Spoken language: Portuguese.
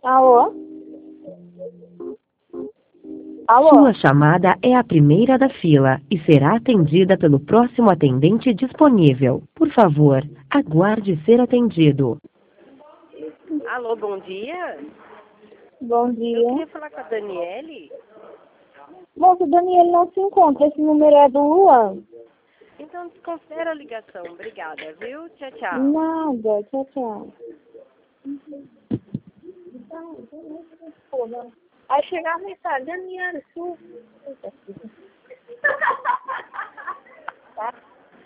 Alô? Alô? Sua chamada é a primeira da fila e será atendida pelo próximo atendente disponível. Por favor, aguarde ser atendido. Alô, bom dia. Bom Eu dia. queria falar com a Daniele. Moço, o Daniel não se encontra. Esse número é do Luan. Então desconsidera a ligação. Obrigada, viu? Tchau, tchau. Nada. Tchau, tchau. Aí chegar a mensagem, Daniela,